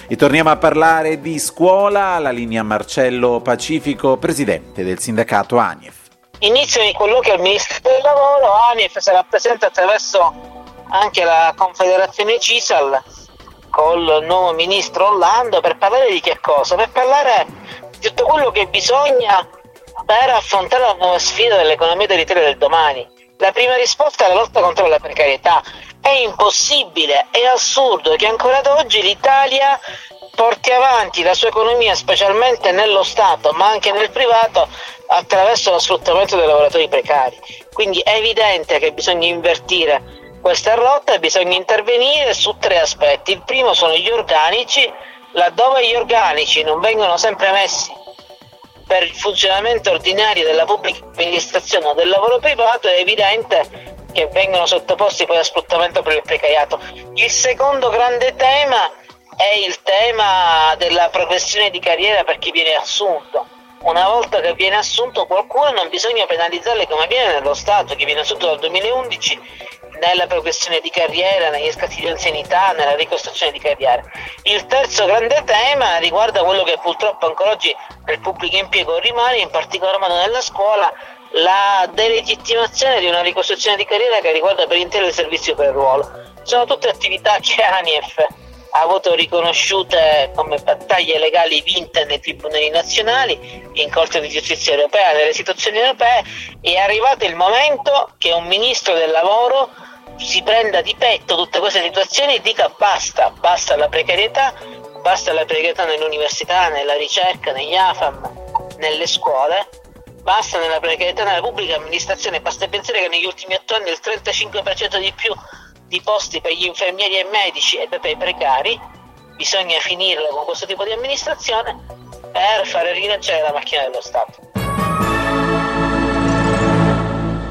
E torniamo a parlare di scuola, la linea Marcello Pacifico, presidente del sindacato ANIEF. Iniziano i colloqui al Ministero del Lavoro, ANIEF sarà presente attraverso anche la Confederazione CISAL col nuovo ministro Orlando per parlare di che cosa? Per parlare di tutto quello che bisogna per affrontare la nuova sfida dell'economia dell'Italia del domani. La prima risposta è la lotta contro la precarietà. È impossibile, è assurdo che ancora ad oggi l'Italia porti avanti la sua economia, specialmente nello Stato, ma anche nel privato, attraverso lo sfruttamento dei lavoratori precari. Quindi è evidente che bisogna invertire questa rotta e bisogna intervenire su 3 aspetti. Il primo sono gli organici, laddove gli organici non vengono sempre messi per il funzionamento ordinario della pubblica amministrazione o del lavoro privato, è evidente che vengono sottoposti poi a sfruttamento per il precariato. Il secondo grande tema è il tema della progressione di carriera per chi viene assunto. Una volta che viene assunto qualcuno non bisogna penalizzarle come avviene nello Stato, che viene assunto dal 2011 nella progressione di carriera, negli scatti di anzianità, nella ricostruzione di carriera. Il terzo grande tema riguarda quello che purtroppo ancora oggi nel pubblico impiego rimane, in particolar modo nella scuola, la delegittimazione di una ricostruzione di carriera che riguarda per intero il servizio per ruolo. Sono tutte attività che ANIEF ha avuto riconosciute come battaglie legali vinte nei tribunali nazionali, in Corte di Giustizia europea, nelle istituzioni europee. È arrivato il momento che un ministro del lavoro si prenda di petto tutte queste situazioni e dica basta alla precarietà, basta alla precarietà nell'università, nella ricerca, negli AFAM, nelle scuole, basta nella precarietà nella pubblica amministrazione. Basta pensare che negli ultimi 8 anni il 35% di più di posti per gli infermieri e medici e per i precari. Bisogna finirla con questo tipo di amministrazione per fare rilanciare la macchina dello Stato.